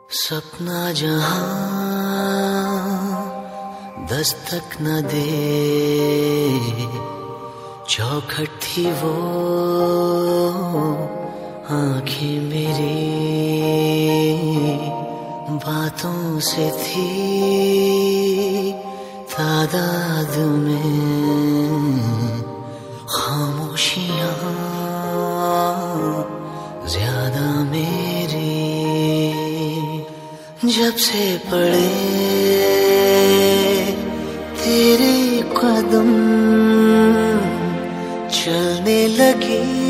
सपना जहां दस्तक न दे, चौखट थी वो आंखें मेरी, बातों से थी तादाद में खामोशियां ज्यादा मेरी। जब से पड़े तेरे कदम, चलने लगी